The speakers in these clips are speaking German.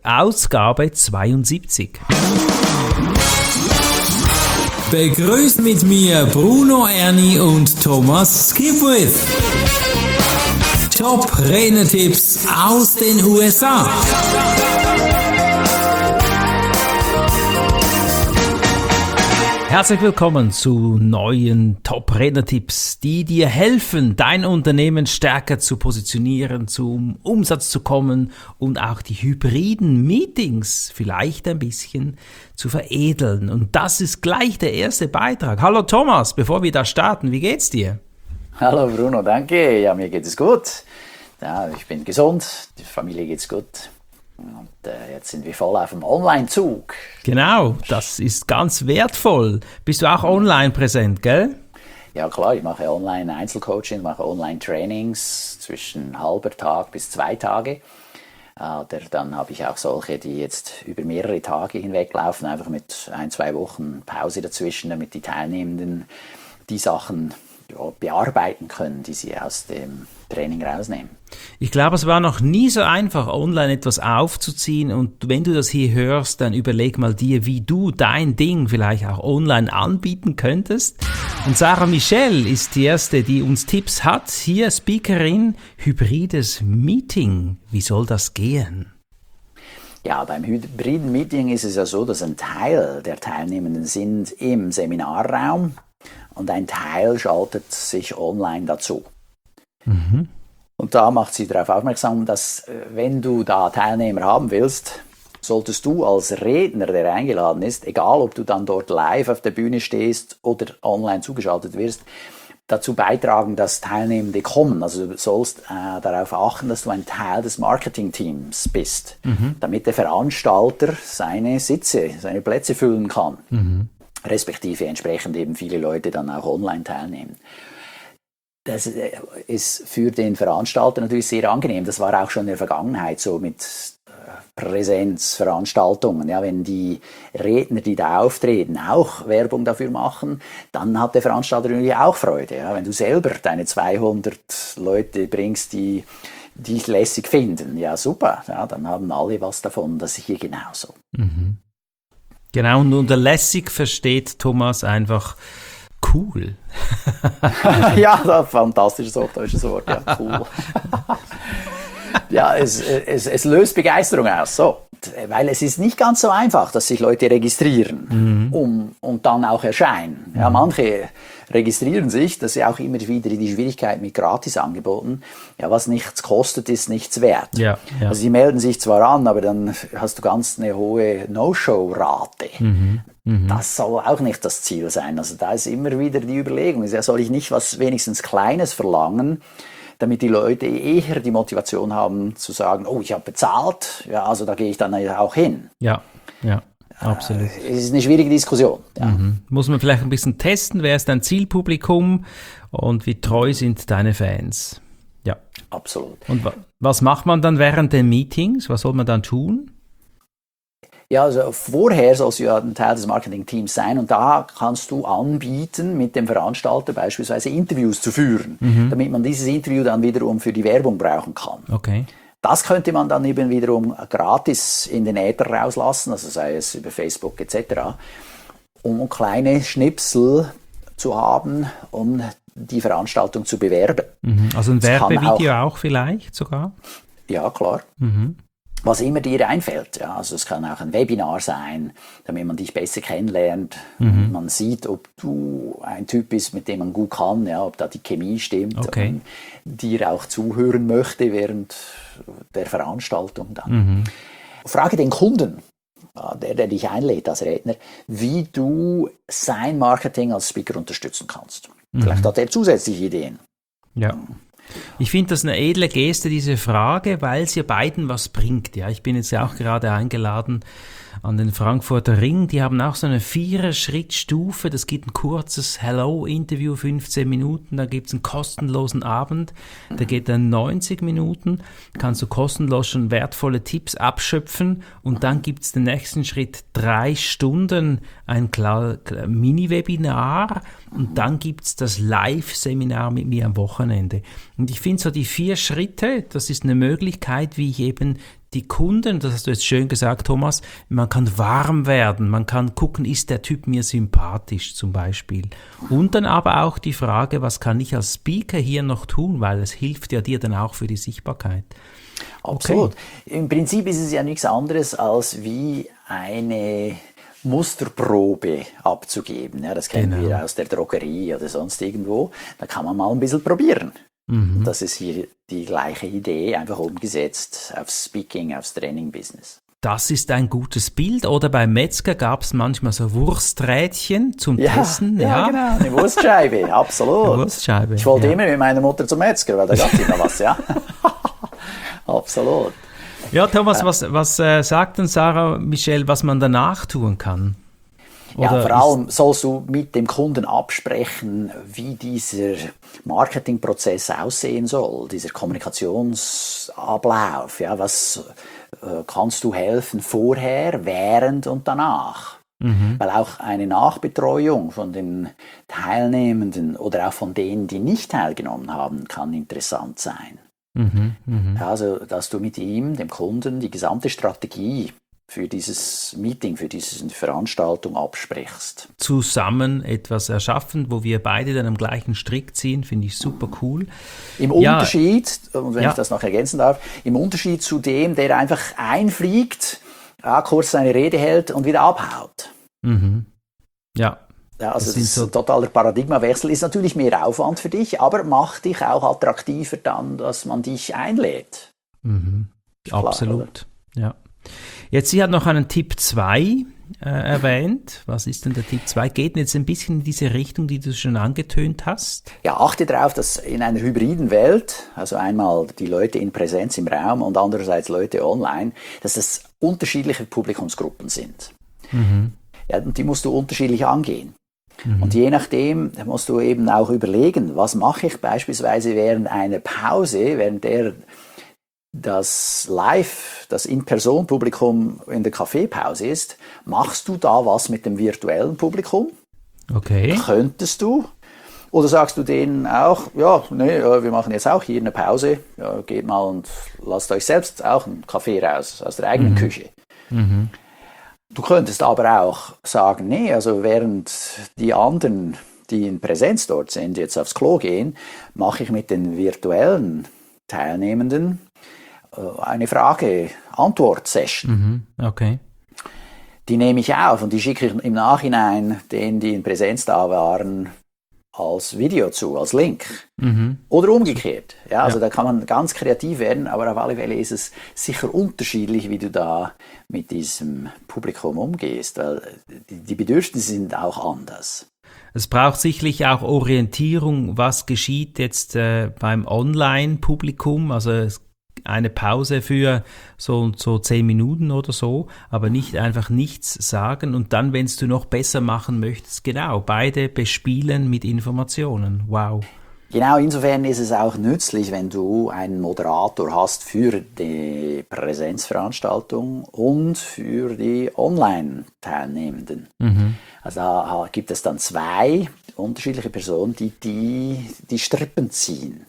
Ausgabe 72. Begrüßt mit mir Bruno Erni und Thomas Skipwith. Top-Renner-Tipps aus den USA. Herzlich willkommen zu neuen Top-Redner-Tipps, die dir helfen, dein Unternehmen stärker zu positionieren, zum Umsatz zu kommen und auch die hybriden Meetings vielleicht ein bisschen zu veredeln. Und das ist gleich der erste Beitrag. Hallo Thomas, bevor wir da starten, wie geht's dir? Hallo Bruno, danke. Ja, mir geht es gut. Ja, ich bin gesund, die Familie geht's gut. Und jetzt sind wir voll auf dem Online-Zug. Genau, das ist ganz wertvoll. Bist du auch online präsent, gell? Ja klar, ich mache Online-Einzelcoaching, mache Online-Trainings zwischen halber Tag bis 2 Tage. Dann habe ich auch solche, die jetzt über mehrere Tage hinweg laufen, einfach mit 1-2 Wochen Pause dazwischen, damit die Teilnehmenden die Sachen bearbeiten können, die sie aus dem Training rausnehmen. Ich glaube, es war noch nie so einfach, online etwas aufzuziehen, und wenn du das hier hörst, dann überleg mal dir, wie du dein Ding vielleicht auch online anbieten könntest. Und Sarah Michelle ist die erste, die uns Tipps hat. Hier Speakerin, hybrides Meeting. Wie soll das gehen? Ja, beim hybriden Meeting ist es ja so, dass ein Teil der Teilnehmenden sind im Seminarraum und ein Teil schaltet sich online dazu. Mhm. Und da macht sie darauf aufmerksam, dass wenn du da Teilnehmer haben willst, solltest du als Redner, der eingeladen ist, egal ob du dann dort live auf der Bühne stehst oder online zugeschaltet wirst, dazu beitragen, dass Teilnehmende kommen. Also du sollst darauf achten, dass du ein Teil des Marketingteams bist, damit der Veranstalter seine Sitze, seine Plätze füllen kann. Mhm. Respektive entsprechend eben viele Leute dann auch online teilnehmen. Das ist für den Veranstalter natürlich sehr angenehm. Das war auch schon in der Vergangenheit so mit Präsenzveranstaltungen. Ja, wenn die Redner, die da auftreten, auch Werbung dafür machen, dann hat der Veranstalter natürlich auch Freude. Ja, wenn du selber deine 200 Leute bringst, die dich lässig finden, ja super, ja, dann haben alle was davon. Das ist hier genauso. Mhm. Genau, und unter lässig versteht Thomas einfach cool. Ja, fantastisches deutsches Wort, ja, cool. Ja, es löst Begeisterung aus, so. Weil es ist nicht ganz so einfach, dass sich Leute registrieren und dann auch erscheinen. Ja, manche registrieren sich, das ist ja auch immer wieder die Schwierigkeit mit Gratisangeboten. Ja, was nichts kostet, ist nichts wert. Ja, ja. Also sie melden sich zwar an, aber dann hast du ganz eine hohe No-Show-Rate. Das soll auch nicht das Ziel sein. Also da ist immer wieder die Überlegung, ja, soll ich nicht was wenigstens Kleines verlangen, damit die Leute eher die Motivation haben zu sagen, oh, ich habe bezahlt, ja, also da gehe ich dann auch hin. Ja, ja, absolut. Es ist eine schwierige Diskussion. Ja. Muss man vielleicht ein bisschen testen, wer ist dein Zielpublikum und wie treu sind deine Fans? Ja. Absolut. Und was macht man dann während den Meetings? Was soll man dann tun? Ja, also vorher sollst du ja ein Teil des Marketing-Teams sein und da kannst du anbieten, mit dem Veranstalter beispielsweise Interviews zu führen, damit man dieses Interview dann wiederum für die Werbung brauchen kann. Okay. Das könnte man dann eben wiederum gratis in den Äther rauslassen, also sei es über Facebook etc., um kleine Schnipsel zu haben, um die Veranstaltung zu bewerben. Also ein Werbevideo auch vielleicht sogar? Ja, klar. Was immer dir einfällt. Ja, also es kann auch ein Webinar sein, damit man dich besser kennenlernt. Man sieht, ob du ein Typ bist, mit dem man gut kann, ja, ob da die Chemie stimmt, okay. Und dir auch zuhören möchte während der Veranstaltung dann. Frage den Kunden, der dich einlädt als Redner, wie du sein Marketing als Speaker unterstützen kannst. Vielleicht hat er zusätzliche Ideen. Ja. Ich finde das eine edle Geste, diese Frage, weil es ja beiden was bringt. Ja, ich bin jetzt ja auch gerade eingeladen an den Frankfurter Ring. Die haben auch so eine 4er-Schrittstufe. Das gibt ein kurzes Hello-Interview, 15 Minuten. Da gibt es einen kostenlosen Abend. Der geht dann 90 Minuten. Kannst du kostenlos schon wertvolle Tipps abschöpfen. Und dann gibt es den nächsten Schritt, 3 Stunden, ein Mini-Webinar. Und dann gibt es das Live-Seminar mit mir am Wochenende. Und ich finde so die 4 Schritte, das ist eine Möglichkeit, wie ich eben die Kunden, das hast du jetzt schön gesagt, Thomas, man kann warm werden, man kann gucken, ist der Typ mir sympathisch zum Beispiel. Und dann aber auch die Frage, was kann ich als Speaker hier noch tun, weil es hilft ja dir dann auch für die Sichtbarkeit. Absolut. Okay. Im Prinzip ist es ja nichts anderes als wie eine Musterprobe abzugeben. Ja, das kennen wir aus der Drogerie oder sonst irgendwo. Da kann man mal ein bisschen probieren. Und das ist hier die gleiche Idee, einfach umgesetzt aufs Speaking, aufs Training-Business. Das ist ein gutes Bild. Oder beim Metzger gab es manchmal so Wursträdchen zum Testen. Ja, genau, eine Wurstscheibe, absolut. Eine Wurstscheibe, ich wollte immer mit meiner Mutter zum Metzger, weil da gab es immer was, ja. Absolut. Ja, Thomas, was sagt denn Sarah Michelle, was man danach tun kann? Oder ja, vor allem sollst du mit dem Kunden absprechen, wie dieser Marketingprozess aussehen soll, dieser Kommunikationsablauf. Ja, was kannst du helfen vorher, während und danach? Weil auch eine Nachbetreuung von den Teilnehmenden oder auch von denen, die nicht teilgenommen haben, kann interessant sein. Also, dass du mit ihm, dem Kunden, die gesamte Strategie für dieses Meeting, für diese Veranstaltung absprichst. Zusammen etwas erschaffen, wo wir beide dann am gleichen Strick ziehen, finde ich super cool. Im Unterschied, und wenn ich das noch ergänzen darf, im Unterschied zu dem, der einfach einfliegt, kurz seine Rede hält und wieder abhaut. Ja. Ja, also das ist ein totaler Paradigmawechsel, ist natürlich mehr Aufwand für dich, aber macht dich auch attraktiver dann, dass man dich einlädt. Absolut, ja. Jetzt, sie hat noch einen Tipp 2 erwähnt. Was ist denn der Tipp 2? Geht jetzt ein bisschen in diese Richtung, die du schon angetönt hast? Ja, achte darauf, dass in einer hybriden Welt, also einmal die Leute in Präsenz im Raum und andererseits Leute online, dass es unterschiedliche Publikumsgruppen sind. Ja, und die musst du unterschiedlich angehen. Und je nachdem musst du eben auch überlegen, was mache ich beispielsweise während einer Pause, während der das In-Person-Publikum in der Kaffeepause ist, machst du da was mit dem virtuellen Publikum? Okay. Könntest du? Oder sagst du denen auch, ja, nee, wir machen jetzt auch hier eine Pause, ja, geht mal und lasst euch selbst auch einen Kaffee raus aus der eigenen Küche. Du könntest aber auch sagen, nee, also während die anderen, die in Präsenz dort sind, jetzt aufs Klo gehen, mache ich mit den virtuellen Teilnehmenden eine Frage-Antwort-Session. Okay. Die nehme ich auf und die schicke ich im Nachhinein denen, die in Präsenz da waren, als Video zu, als Link. Oder umgekehrt. Ja, also da kann man ganz kreativ werden, aber auf alle Fälle ist es sicher unterschiedlich, wie du da mit diesem Publikum umgehst, weil die Bedürfnisse sind auch anders. Es braucht sicherlich auch Orientierung, was geschieht jetzt beim Online-Publikum, also eine Pause für so 10 Minuten oder so, aber nicht einfach nichts sagen und dann, wenn du noch besser machen möchtest, genau, beide bespielen mit Informationen. Wow. Genau, insofern ist es auch nützlich, wenn du einen Moderator hast für die Präsenzveranstaltung und für die Online-Teilnehmenden. Also da gibt es dann 2 unterschiedliche Personen, die Strippen ziehen.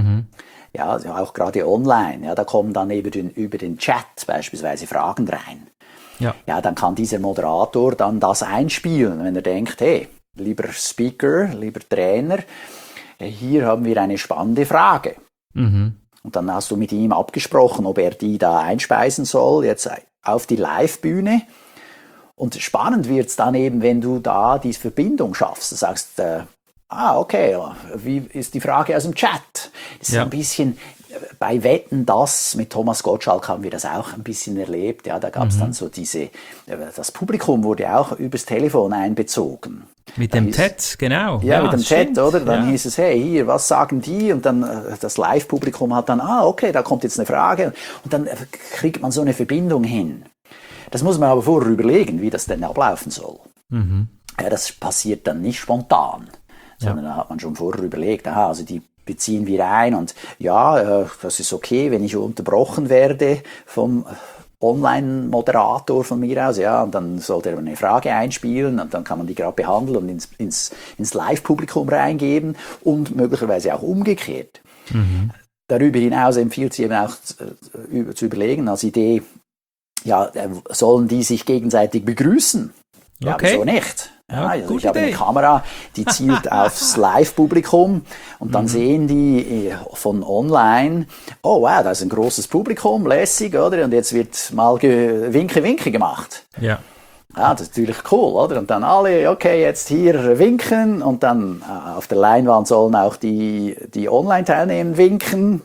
Ja, also auch gerade online, ja, da kommen dann eben über den Chat beispielsweise Fragen rein. Ja, dann kann dieser Moderator dann das einspielen, wenn er denkt, hey, lieber Speaker, lieber Trainer, hier haben wir eine spannende Frage. Und dann hast du mit ihm abgesprochen, ob er die da einspeisen soll, jetzt auf die Live-Bühne. Und spannend wird es dann eben, wenn du da die Verbindung schaffst. Du sagst, okay, wie ist die Frage aus dem Chat? Das ist ein bisschen, bei Wetten, das mit Thomas Gottschalk haben wir das auch ein bisschen erlebt. Ja, da gab es dann so das Publikum wurde auch übers Telefon einbezogen. Mit dem Chat, genau. Ja, mit dem Chat, oder? Dann hieß es, hey, hier, was sagen die? Und dann das Live-Publikum hat dann, okay, da kommt jetzt eine Frage. Und dann kriegt man so eine Verbindung hin. Das muss man aber vorher überlegen, wie das denn ablaufen soll. Ja, das passiert dann nicht spontan, sondern da hat man schon vorher überlegt, also die beziehen wir ein und das ist okay, wenn ich unterbrochen werde vom Online-Moderator von mir aus, und dann sollte er eine Frage einspielen und dann kann man die gerade behandeln und ins Live-Publikum reingeben und möglicherweise auch umgekehrt. darüber hinaus empfiehlt sie eben auch zu überlegen, als Idee, ja, sollen die sich gegenseitig begrüßen? Ja, Okay. wieso nicht? Ja, also ich habe eine Idee. Kamera, die zielt aufs Live-Publikum und dann sehen die von online, oh wow, da ist ein großes Publikum, lässig, oder? Und jetzt wird mal Winke gemacht. Ja. Ja, das ist natürlich cool, oder? Und dann alle, okay, jetzt hier winken und dann auf der Leinwand sollen auch die Online-Teilnehmer winken.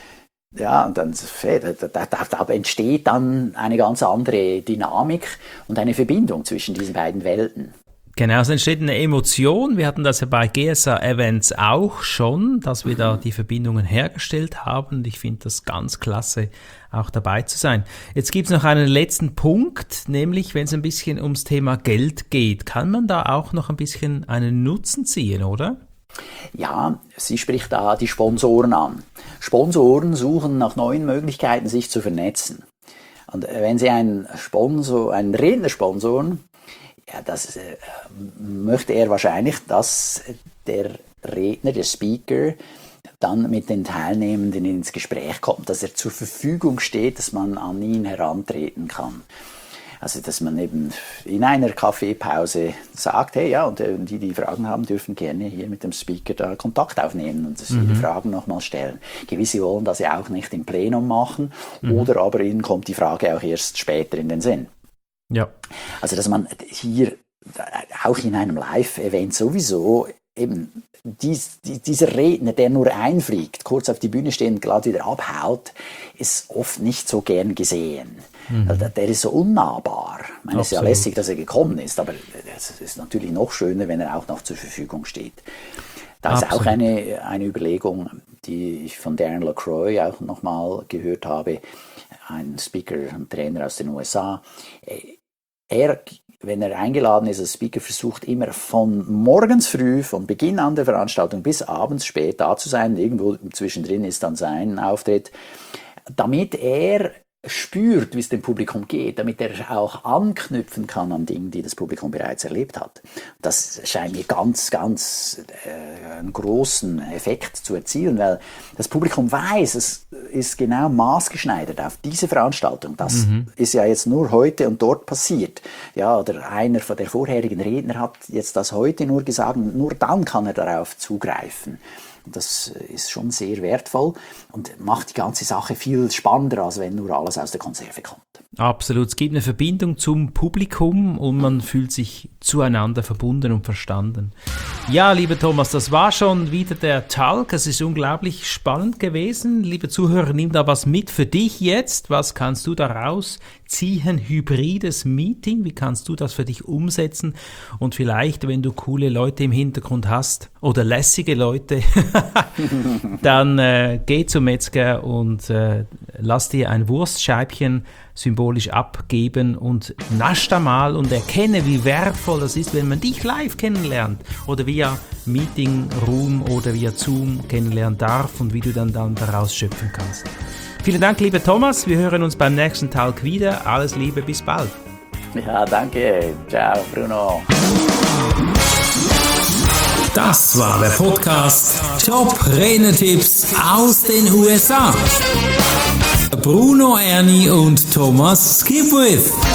Ja, und dann da entsteht dann eine ganz andere Dynamik und eine Verbindung zwischen diesen beiden Welten. Genau, es entsteht eine Emotion. Wir hatten das ja bei GSA Events auch schon, dass wir da die Verbindungen hergestellt haben. Und ich finde das ganz klasse, auch dabei zu sein. Jetzt gibt es noch einen letzten Punkt, nämlich wenn es ein bisschen ums Thema Geld geht. Kann man da auch noch ein bisschen einen Nutzen ziehen, oder? Ja, sie spricht da die Sponsoren an. Sponsoren suchen nach neuen Möglichkeiten, sich zu vernetzen. Und wenn sie einen Redner sponsoren, ja, das möchte er wahrscheinlich, dass der Redner, der Speaker, dann mit den Teilnehmenden ins Gespräch kommt, dass er zur Verfügung steht, dass man an ihn herantreten kann. Also, dass man eben in einer Kaffeepause sagt, hey, ja, und die Fragen haben, dürfen gerne hier mit dem Speaker da Kontakt aufnehmen und die Fragen nochmal stellen. Gewisse wollen das ja auch nicht im Plenum machen, oder aber ihnen kommt die Frage auch erst später in den Sinn. Ja. Also, dass man hier auch in einem Live-Event sowieso eben dieser Redner, der nur einfliegt, kurz auf die Bühne steht und gerade wieder abhaut, ist oft nicht so gern gesehen. Der ist so unnahbar. Ich meine, es ist ja lässig, dass er gekommen ist, aber es ist natürlich noch schöner, wenn er auch noch zur Verfügung steht. Da ist auch eine Überlegung, die ich von Darren LaCroix auch nochmal gehört habe, ein Speaker, ein Trainer aus den USA. Wenn er eingeladen ist als Speaker, versucht immer von morgens früh, von Beginn an der Veranstaltung bis abends spät da zu sein. Irgendwo zwischendrin ist dann sein Auftritt, damit er spürt, wie es dem Publikum geht, damit er auch anknüpfen kann an Dingen, die das Publikum bereits erlebt hat. Das scheint mir ganz einen großen Effekt zu erzielen, weil das Publikum weiß, es ist genau maßgeschneidert auf diese Veranstaltung. Das ist ja jetzt nur heute und dort passiert. Ja, oder einer von der vorherigen Redner hat jetzt das heute nur gesagt, nur dann kann er darauf zugreifen. Das ist schon sehr wertvoll und macht die ganze Sache viel spannender, als wenn nur alles aus der Konserve kommt. Absolut. Es gibt eine Verbindung zum Publikum und man fühlt sich zueinander verbunden und verstanden. Ja, lieber Thomas, das war schon wieder der Talk. Es ist unglaublich spannend gewesen. Liebe Zuhörer, nimm da was mit für dich jetzt. Was kannst du daraus ziehen? Hybrides Meeting. Wie kannst du das für dich umsetzen? Und vielleicht, wenn du coole Leute im Hintergrund hast oder lässige Leute, dann geh zum Metzger und lass dir ein Wurstscheibchen symbolisch abgeben und nasch da mal und erkenne, wie wertvoll das ist, wenn man dich live kennenlernt oder via Meeting Room oder via Zoom kennenlernen darf und wie du dann daraus schöpfen kannst. Vielen Dank, lieber Thomas. Wir hören uns beim nächsten Talk wieder. Alles Liebe, bis bald. Ja, danke. Ciao, Bruno. Das war der Podcast Top Rednertipps aus den USA. Bruno Erni und Thomas Skipwith.